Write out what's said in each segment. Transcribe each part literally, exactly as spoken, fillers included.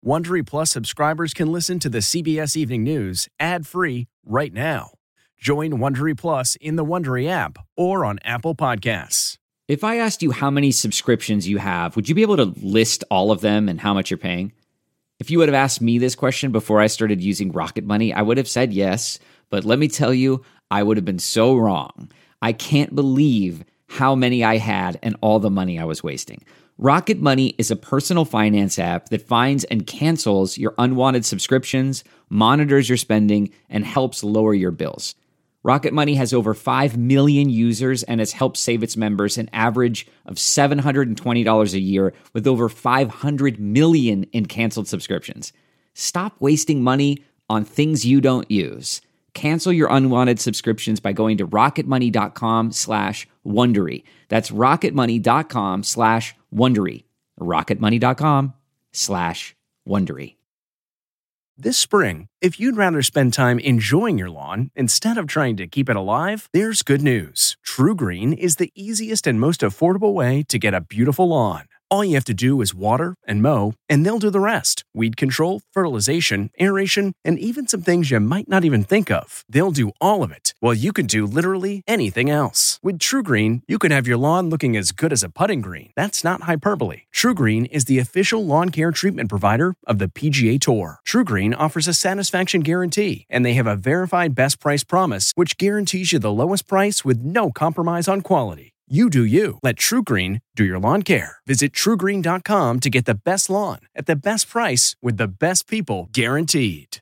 Wondery Plus subscribers can listen to the C B S Evening News ad-free right now. Join Wondery Plus in the Wondery app or on Apple Podcasts. If I asked you how many subscriptions you have, would you be able to list all of them and how much you're paying? If you would have asked me this question before I started using Rocket Money, I would have said yes, but let me tell you, I would have been so wrong. I can't believe how many I had and all the money I was wasting. Rocket Money is a personal finance app that finds and cancels your unwanted subscriptions, monitors your spending, and helps lower your bills. Rocket Money has over five million users and has helped save its members an average of seven hundred twenty dollars a year with over five hundred million in canceled subscriptions. Stop wasting money on things you don't use. Cancel your unwanted subscriptions by going to rocketmoney.com slash Wondery. That's rocketmoney.com slash Wondery. rocketmoney.com slash Wondery. This spring, if you'd rather spend time enjoying your lawn instead of trying to keep it alive, there's good news. True Green is the easiest and most affordable way to get a beautiful lawn. All you have to do is water and mow, and they'll do the rest. Weed control, fertilization, aeration, and even some things you might not even think of. They'll do all of it, while you can do literally anything else. With True Green, you can have your lawn looking as good as a putting green. That's not hyperbole. True Green is the official lawn care treatment provider of the P G A Tour. True Green offers a satisfaction guarantee, and they have a verified best price promise, which guarantees you the lowest price with no compromise on quality. You do you. Let True Green do your lawn care. Visit true green dot com to get the best lawn at the best price with the best people guaranteed.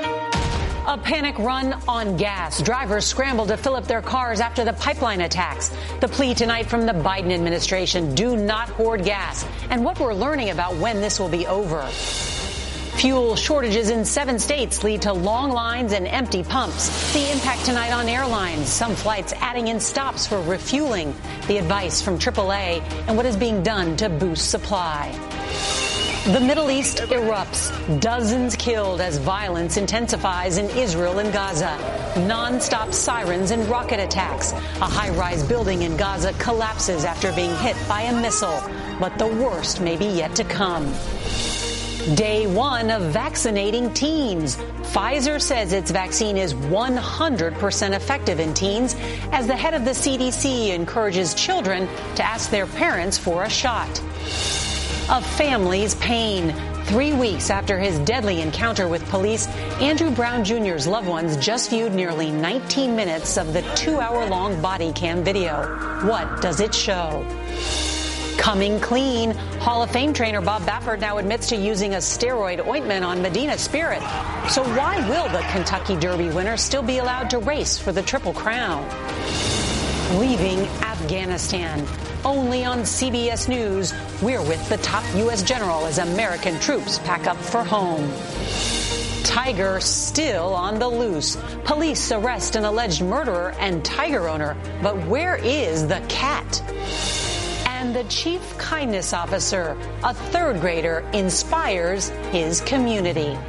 A panic run on gas. Drivers scramble to fill up their cars after the pipeline attacks. The plea tonight from the Biden administration: do not hoard gas. And what we're learning about when this will be over. Fuel shortages in seven states lead to long lines and empty pumps. The impact tonight on airlines. Some flights adding in stops for refueling. The advice from triple A and what is being done to boost supply. The Middle East erupts. Dozens killed as violence intensifies in Israel and Gaza. Non-stop sirens and rocket attacks. A high-rise building in Gaza collapses after being hit by a missile. But the worst may be yet to come. Day one of vaccinating teens. Pfizer says its vaccine is one hundred percent effective in teens as the head of the C D C encourages children to ask their parents for a shot. A family's pain. Three weeks after his deadly encounter with police, Andrew Brown Junior's loved ones just viewed nearly nineteen minutes of the two-hour-long body cam video. What does it show? Coming clean. Hall of Fame trainer Bob Baffert now admits to using a steroid ointment on Medina Spirit. So why will the Kentucky Derby winner still be allowed to race for the Triple Crown? Leaving Afghanistan. Only on C B S News, we're with the top U S general as American troops pack up for home. Tiger still on the loose. Police arrest an alleged murderer and tiger owner. But where is the cat? And the chief kindness officer, a third grader, inspires his community.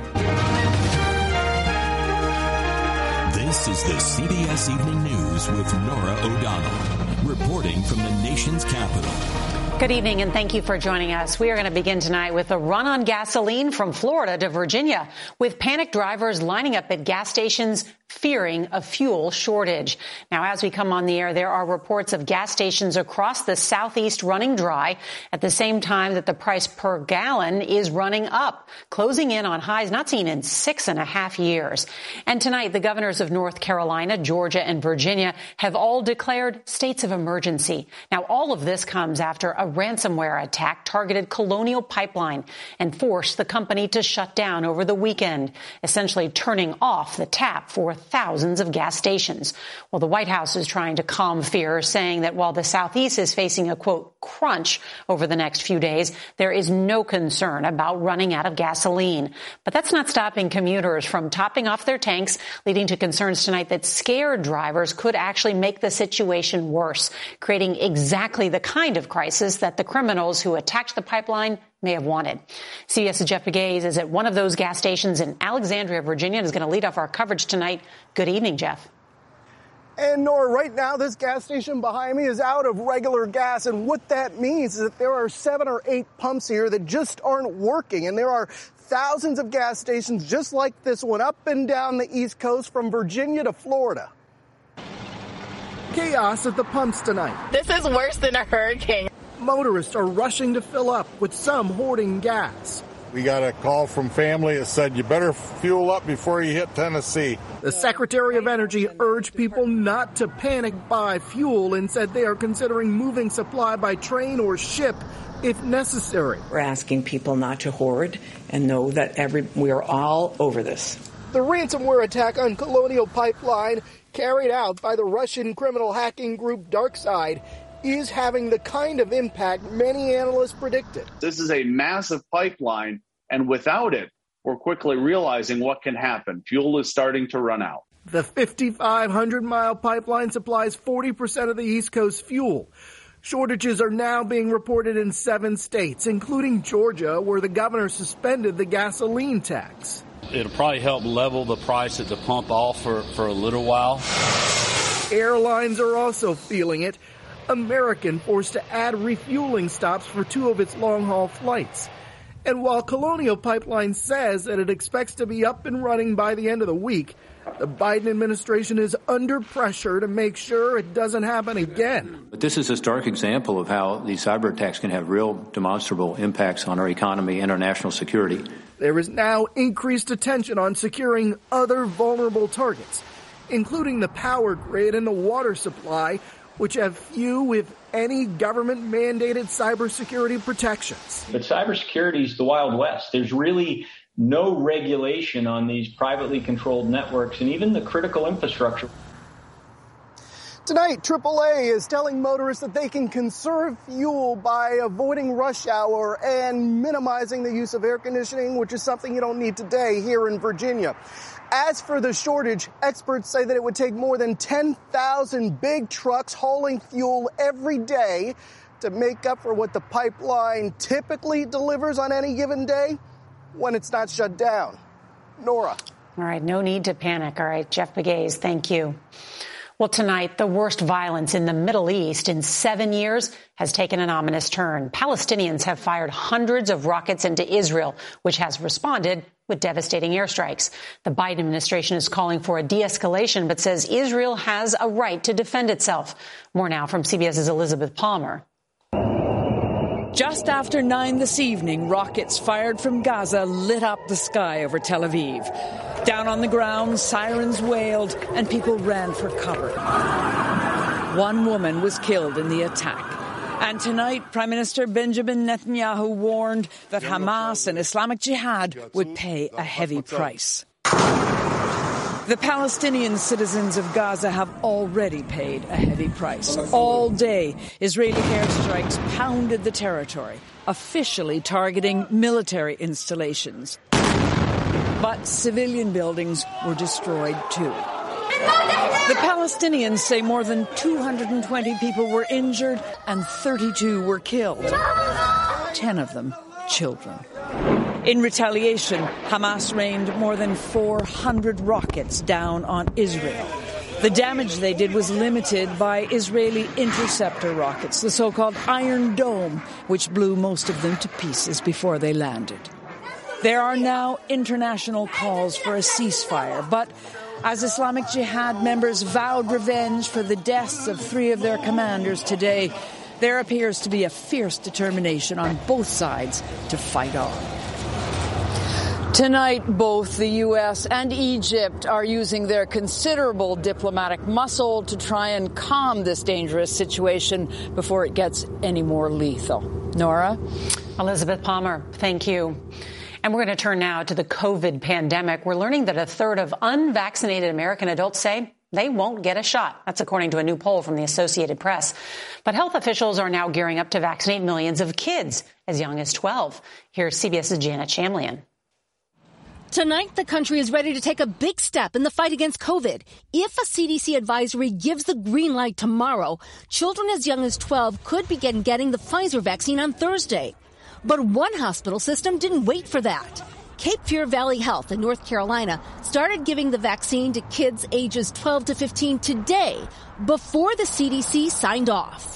This is the C B S Evening News with Norah O'Donnell, reporting from the nation's capital. Good evening, and thank you for joining us. We are going to begin tonight with a run on gasoline from Florida to Virginia, with panicked drivers lining up at gas stations fearing a fuel shortage. Now, as we come on the air, there are reports of gas stations across the Southeast running dry at the same time that the price per gallon is running up, closing in on highs not seen in six and a half years. And tonight, the governors of North Carolina, Georgia, and Virginia have all declared states of emergency. Now, all of this comes after a ransomware attack targeted Colonial Pipeline and forced the company to shut down over the weekend, essentially turning off the tap for thousands of gas stations. Well, the White House is trying to calm fears, saying that while the Southeast is facing a, quote, crunch over the next few days, there is no concern about running out of gasoline. But that's not stopping commuters from topping off their tanks, leading to concerns tonight that scared drivers could actually make the situation worse, creating exactly the kind of crisis that the criminals who attacked the pipeline may have wanted. CBS's Jeff Pegues is at one of those gas stations in Alexandria, Virginia, and is going to lead off our coverage tonight. Good evening, Jeff. And Nora, right now, this gas station behind me is out of regular gas. And what that means is that there are seven or eight pumps here that just aren't working. And there are thousands of gas stations just like this one up and down the East Coast from Virginia to Florida. Chaos at the pumps tonight. This is worse than a hurricane. Motorists are rushing to fill up, with some hoarding gas. We got a call from family that said you better fuel up before you hit Tennessee. The Secretary of Energy urged people not to panic buy fuel and said they are considering moving supply by train or ship if necessary. We're asking people not to hoard and know that every we are all over this. The ransomware attack on Colonial Pipeline, carried out by the Russian criminal hacking group DarkSide, is having the kind of impact many analysts predicted. This is a massive pipeline, and without it, we're quickly realizing what can happen. Fuel is starting to run out. The fifty-five hundred mile pipeline supplies forty percent of the East Coast fuel. Shortages are now being reported in seven states, including Georgia, where the governor suspended the gasoline tax. It'll probably help level the price at the pump off for, for a little while. Airlines are also feeling it. American forced to add refueling stops for two of its long-haul flights. And while Colonial Pipeline says that it expects to be up and running by the end of the week, the Biden administration is under pressure to make sure it doesn't happen again. But this is a stark example of how these cyber attacks can have real demonstrable impacts on our economy and our national security. There is now increased attention on securing other vulnerable targets, including the power grid and the water supply, which have few, if any, government-mandated cybersecurity protections. But cybersecurity is the Wild West. There's really no regulation on these privately controlled networks and even the critical infrastructure. Tonight, triple A is telling motorists that they can conserve fuel by avoiding rush hour and minimizing the use of air conditioning, which is something you don't need today here in Virginia. As for the shortage, experts say that it would take more than ten thousand big trucks hauling fuel every day to make up for what the pipeline typically delivers on any given day when it's not shut down. Nora. All right, no need to panic. All right, Jeff Pegues, thank you. Well, tonight, the worst violence in the Middle East in seven years has taken an ominous turn. Palestinians have fired hundreds of rockets into Israel, which has responded with devastating airstrikes. The Biden administration is calling for a de-escalation, but says Israel has a right to defend itself. More now from CBS's Elizabeth Palmer. Just after nine this evening, rockets fired from Gaza lit up the sky over Tel Aviv. Down on the ground, sirens wailed and people ran for cover. One woman was killed in the attack. And tonight, Prime Minister Benjamin Netanyahu warned that Hamas and Islamic Jihad would pay a heavy price. The Palestinian citizens of Gaza have already paid a heavy price. All day, Israeli airstrikes pounded the territory, officially targeting military installations. But civilian buildings were destroyed too. The Palestinians say more than two hundred twenty people were injured and thirty-two were killed. Ten of them children. In retaliation, Hamas rained more than four hundred rockets down on Israel. The damage they did was limited by Israeli interceptor rockets, the so-called Iron Dome, which blew most of them to pieces before they landed. There are now international calls for a ceasefire, but as Islamic Jihad members vowed revenge for the deaths of three of their commanders today, there appears to be a fierce determination on both sides to fight on. Tonight, both the U S and Egypt are using their considerable diplomatic muscle to try and calm this dangerous situation before it gets any more lethal. Nora? Elizabeth Palmer, thank you. And we're going to turn now to the COVID pandemic. We're learning that a third of unvaccinated American adults say they won't get a shot. That's according to a new poll from the Associated Press. But health officials are now gearing up to vaccinate millions of kids as young as twelve. Here's CBS's Janet Shamlian. Tonight, the country is ready to take a big step in the fight against COVID. If a C D C advisory gives the green light tomorrow, children as young as twelve could begin getting the Pfizer vaccine on Thursday. But one hospital system didn't wait for that. Cape Fear Valley Health in North Carolina started giving the vaccine to kids ages twelve to fifteen today, before the C D C signed off.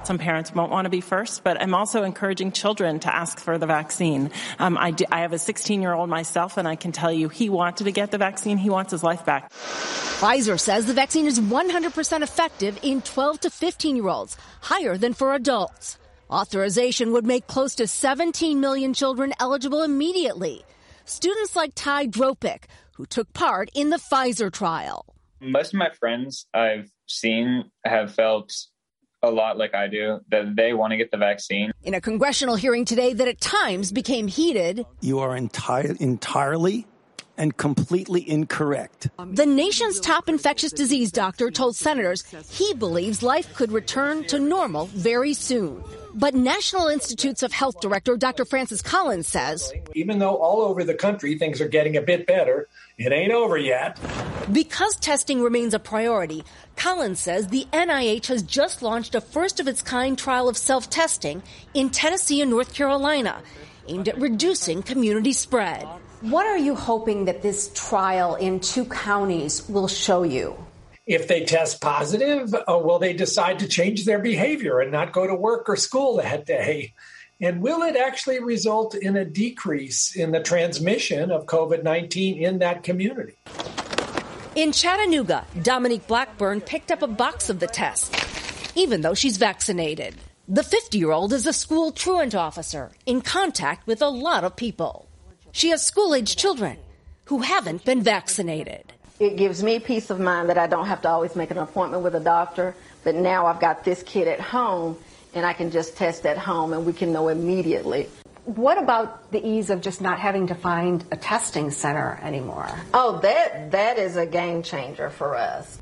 Some parents won't want to be first, but I'm also encouraging children to ask for the vaccine. Um, I, do, I have a sixteen-year-old myself, and I can tell you he wanted to get the vaccine. He wants his life back. Pfizer says the vaccine is one hundred percent effective in twelve to fifteen-year-olds, higher than for adults. Authorization would make close to seventeen million children eligible immediately. Students like Ty Dropic, who took part in the Pfizer trial. Most of my friends I've seen have felt a lot like I do, that they want to get the vaccine. In a congressional hearing today that at times became heated, you are enti- entirely and completely incorrect. The nation's top infectious disease doctor told senators he believes life could return to normal very soon. But National Institutes of Health Director Doctor Francis Collins says, even though all over the country things are getting a bit better, it ain't over yet. Because testing remains a priority, Collins says the N I H has just launched a first-of-its-kind trial of self-testing in Tennessee and North Carolina, aimed at reducing community spread. What are you hoping that this trial in two counties will show you? If they test positive, uh, will they decide to change their behavior and not go to work or school that day? And will it actually result in a decrease in the transmission of COVID nineteen in that community? In Chattanooga, Dominique Blackburn picked up a box of the test, even though she's vaccinated. The fifty-year-old is a school truant officer in contact with a lot of people. She has school-age children who haven't been vaccinated. It gives me peace of mind that I don't have to always make an appointment with a doctor, but now I've got this kid at home and I can just test at home and we can know immediately. What about the ease of just not having to find a testing center anymore? Oh, that that is a game changer for us.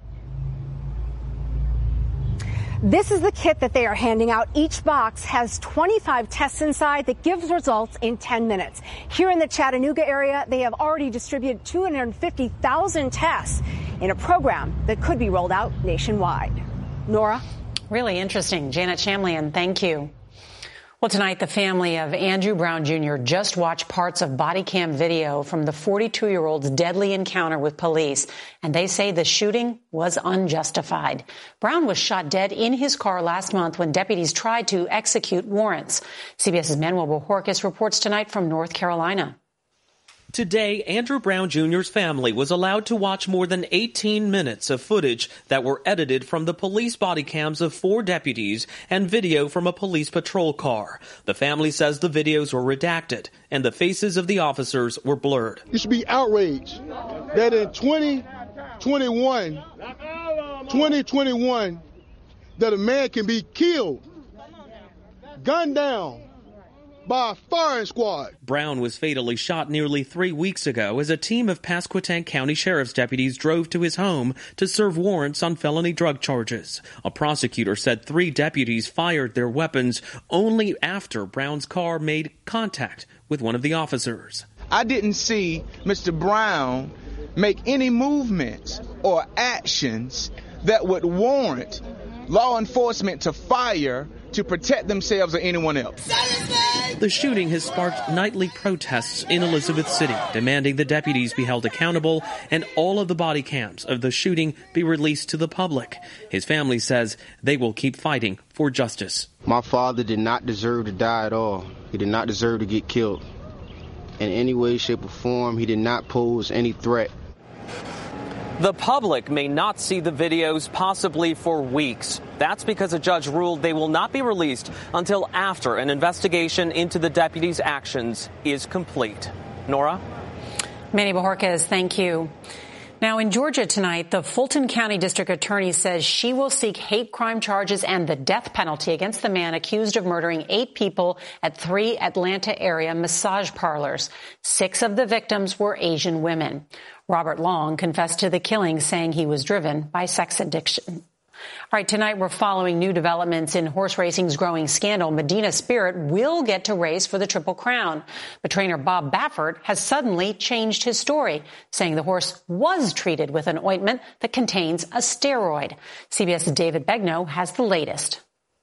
This is the kit that they are handing out. Each box has twenty-five tests inside that gives results in ten minutes. Here in the Chattanooga area, they have already distributed two hundred fifty thousand tests in a program that could be rolled out nationwide. Nora? Really interesting. Janet Shamlian, thank you. Well, tonight, the family of Andrew Brown Junior just watched parts of body cam video from the forty-two-year-old's deadly encounter with police, and they say the shooting was unjustified. Brown was shot dead in his car last month when deputies tried to execute warrants. CBS's Manuel Bojorquez reports tonight from North Carolina. Today, Andrew Brown Junior's family was allowed to watch more than eighteen minutes of footage that were edited from the police body cams of four deputies and video from a police patrol car. The family says the videos were redacted and the faces of the officers were blurred. You should be outraged that in twenty twenty-one, twenty twenty-one, that a man can be killed, gunned down, by a firing squad. Brown was fatally shot nearly three weeks ago as a team of Pasquotank County Sheriff's deputies drove to his home to serve warrants on felony drug charges. A prosecutor said three deputies fired their weapons only after Brown's car made contact with one of the officers. I didn't see Mister Brown make any movements or actions that would warrant law enforcement to fire to protect themselves or anyone else. The shooting has sparked nightly protests in Elizabeth City, demanding the deputies be held accountable and all of the body cams of the shooting be released to the public. His family says they will keep fighting for justice. My father did not deserve to die at all. He did not deserve to get killed. In any way, shape, or form, he did not pose any threat. The public may not see the videos possibly for weeks. That's because a judge ruled they will not be released until after an investigation into the deputies' actions is complete. Nora? Manny Bojorquez, thank you. Now, in Georgia tonight, the Fulton County District Attorney says she will seek hate crime charges and the death penalty against the man accused of murdering eight people at three Atlanta area massage parlors. Six of the victims were Asian women. Robert Long confessed to the killing, saying he was driven by sex addiction. All right, tonight we're following new developments in horse racing's growing scandal. Medina Spirit will get to race for the Triple Crown. But trainer Bob Baffert has suddenly changed his story, saying the horse was treated with an ointment that contains a steroid. CBS's David Begnaud has the latest.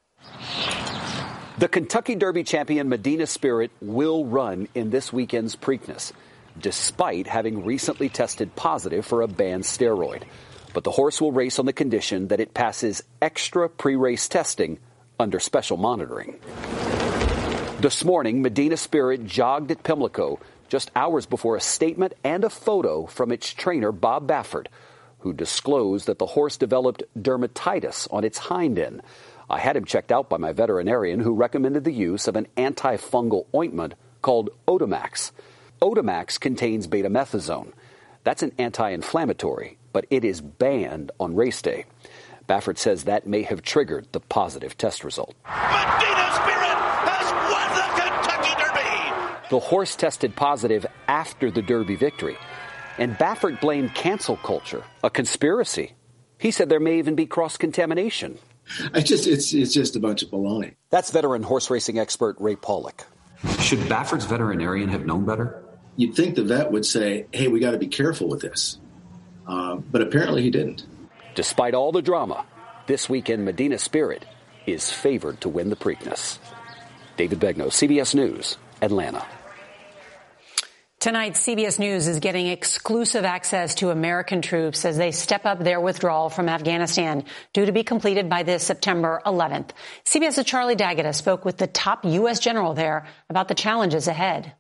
The Kentucky Derby champion Medina Spirit will run in this weekend's Preakness, despite having recently tested positive for a banned steroid. But the horse will race on the condition that it passes extra pre-race testing under special monitoring. This morning, Medina Spirit jogged at Pimlico just hours before a statement and a photo from its trainer, Bob Baffert, who disclosed that the horse developed dermatitis on its hind end. I had him checked out by my veterinarian, who recommended the use of an antifungal ointment called Otomax. Otomax contains betamethasone. That's an anti-inflammatory, but it is banned on race day. Baffert says that may have triggered the positive test result. Medina Spirit has won the Kentucky Derby! The horse tested positive after the Derby victory, and Baffert blamed cancel culture, a conspiracy. He said there may even be cross-contamination. I just, it's, it's just a bunch of baloney. That's veteran horse racing expert Ray Pollock. Should Baffert's veterinarian have known better? You'd think the vet would say, hey, we got to be careful with this. Uh, but apparently he didn't. Despite all the drama, this weekend Medina Spirit is favored to win the Preakness. David Begnaud, C B S News, Atlanta. Tonight, C B S News is getting exclusive access to American troops as they step up their withdrawal from Afghanistan, due to be completed by this September eleventh. CBS's Charlie D'Agata spoke with the top U S general there about the challenges ahead.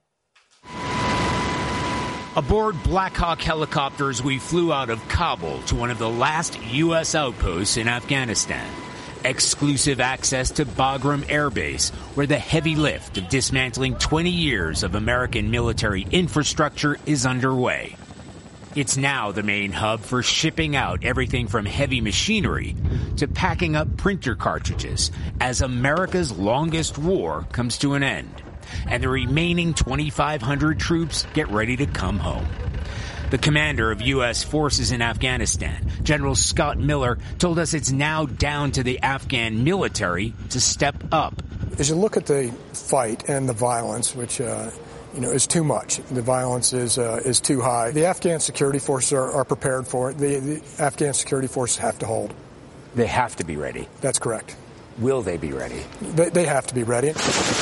Aboard Black Hawk helicopters, we flew out of Kabul to one of the last U S outposts in Afghanistan. Exclusive access to Bagram Air Base, where the heavy lift of dismantling twenty years of American military infrastructure is underway. It's now the main hub for shipping out everything from heavy machinery to packing up printer cartridges as America's longest war comes to an end, and the remaining twenty-five hundred troops get ready to come home. The commander of U S forces in Afghanistan, General Scott Miller, told us it's now down to the Afghan military to step up. As you look at the fight and the violence, which uh, you know is too much, the violence is uh, is too high. The Afghan security forces are, are prepared for it. The, the Afghan security forces have to hold. They have to be ready. That's correct. Will they be ready? They, they have to be ready.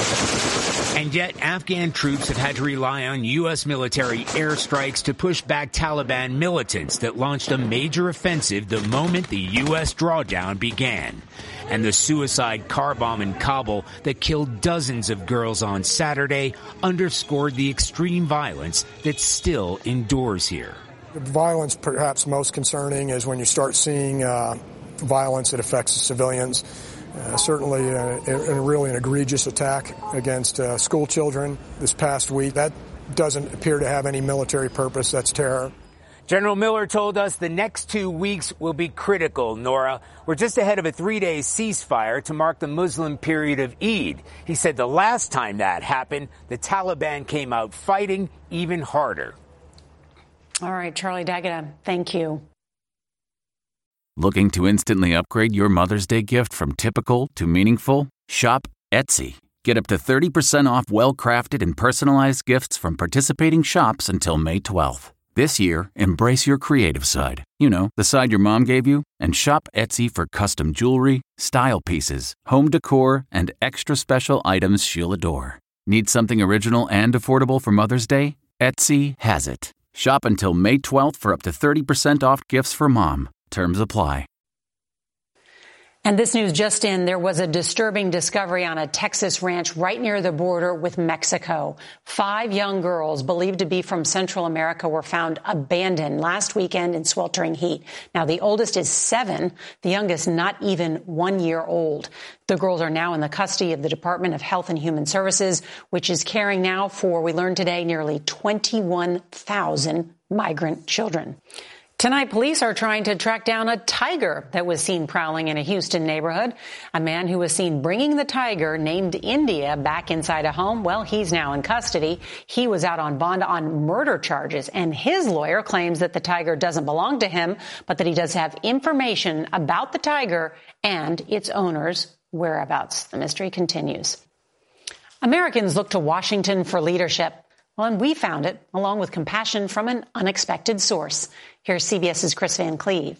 And yet, Afghan troops have had to rely on U S military airstrikes to push back Taliban militants that launched a major offensive the moment the U S drawdown began. And the suicide car bomb in Kabul that killed dozens of girls on Saturday underscored the extreme violence that still endures here. The violence perhaps most concerning is when you start seeing uh, violence that affects the civilians. Uh, certainly a, a, a really an egregious attack against uh, school children this past week. That doesn't appear to have any military purpose. That's terror. General Miller told us the next two weeks will be critical, Nora. We're just ahead of a three-day ceasefire to mark the Muslim period of Eid. He said the last time that happened, the Taliban came out fighting even harder. All right, Charlie D'Agata, thank you. Looking to instantly upgrade your Mother's Day gift from typical to meaningful? Shop Etsy. Get up to thirty percent off well-crafted and personalized gifts from participating shops until May twelfth. This year, embrace your creative side. You know, the side your mom gave you. And shop Etsy for custom jewelry, style pieces, home decor, and extra special items she'll adore. Need something original and affordable for Mother's Day? Etsy has it. Shop until May twelfth for up to thirty percent off gifts for mom. Terms apply. And this news just in, there was a disturbing discovery on a Texas ranch right near the border with Mexico. Five young girls believed to be from Central America were found abandoned last weekend in sweltering heat. Now, the oldest is seven, the youngest not even one year old. The girls are now in the custody of the Department of Health and Human Services, which is caring now for, we learned today, nearly twenty-one thousand migrant children. Tonight, police are trying to track down a tiger that was seen prowling in a Houston neighborhood. A man who was seen bringing the tiger, named India, back inside a home, well, he's now in custody. He was out on bond on murder charges, and his lawyer claims that the tiger doesn't belong to him, but that he does have information about the tiger and its owner's whereabouts. The mystery continues. Americans look to Washington for leadership. Well, and we found it, along with compassion from an unexpected source. Here's CBS's Chris Van Cleve.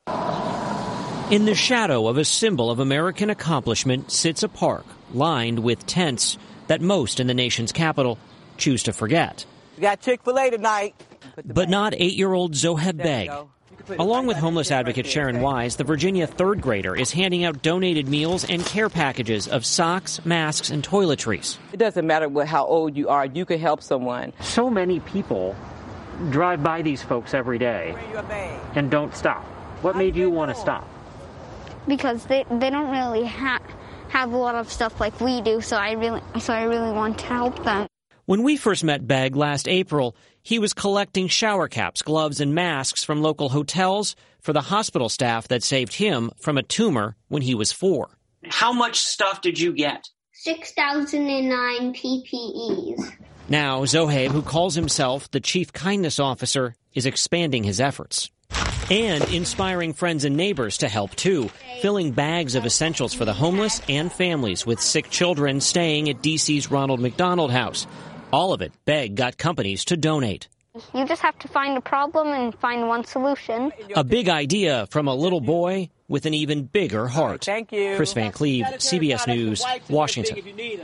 In the shadow of a symbol of American accomplishment sits a park lined with tents that most in the nation's capital choose to forget. We got Chick-fil-A tonight. But not eight-year-old Zoheb Beg. Along with homeless advocate Sharon Wise, the Virginia third grader is handing out donated meals and care packages of socks, masks, and toiletries. It doesn't matter what, how old you are, you can help someone. So many people drive by these folks every day and don't stop. What made you want to stop? Because they, they don't really ha- have a lot of stuff like we do, so I really so I really want to help them. When we first met Begg last April, he was collecting shower caps, gloves, and masks from local hotels for the hospital staff that saved him from a tumor when he was four. How much stuff did you get? six thousand nine P P Es. Now, Zohaib, who calls himself the Chief Kindness Officer, is expanding his efforts. And inspiring friends and neighbors to help, too, filling bags of essentials for the homeless and families with sick children staying at D C's Ronald McDonald House. All of it, Begg got companies to donate. You just have to find a problem and find one solution. A big idea from a little boy with an even bigger heart. Thank you. Chris Van Cleve, C B S News, Washington.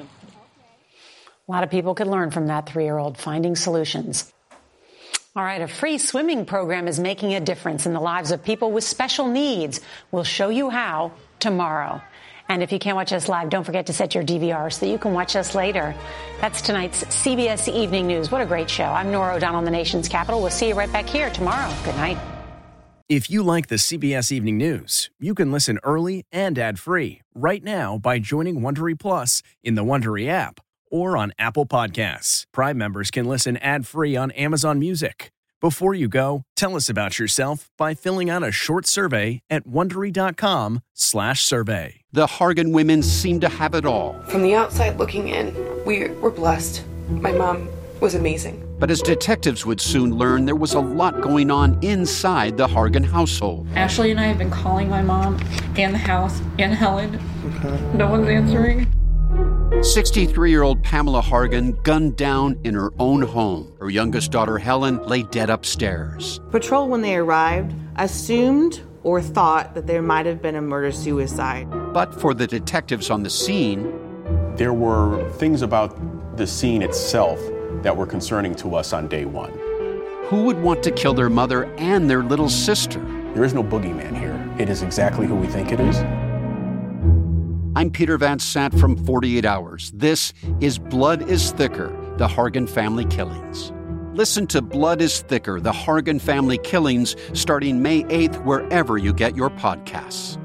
A lot of people could learn from that three-year-old finding solutions. All right, a free swimming program is making a difference in the lives of people with special needs. We'll show you how tomorrow. And if you can't watch us live, don't forget to set your D V R so that you can watch us later. That's tonight's C B S Evening News. What a great show. I'm Norah O'Donnell in the nation's capital. We'll see you right back here tomorrow. Good night. If you like the C B S Evening News, you can listen early and ad-free right now by joining Wondery Plus in the Wondery app or on Apple Podcasts. Prime members can listen ad-free on Amazon Music. Before you go, tell us about yourself by filling out a short survey at Wondery.com slash survey. The Hargan women seem to have it all. From the outside looking in, we were blessed. My mom was amazing. But as detectives would soon learn, there was a lot going on inside the Hargan household. Ashley and I have been calling my mom and the house and Helen. Okay. No one's answering. sixty-three-year-old Pamela Hargan gunned down in her own home. Her youngest daughter, Helen, lay dead upstairs. Patrol, when they arrived, assumed or thought that there might have been a murder-suicide. But for the detectives on the scene, there were things about the scene itself that were concerning to us on day one. Who would want to kill their mother and their little sister? There is no boogeyman here. It is exactly who we think it is. I'm Peter Van Sant from forty-eight hours. This is Blood is Thicker, the Hargan Family Killings. Listen to Blood is Thicker, the Hargan Family Killings, starting May eighth, wherever you get your podcasts.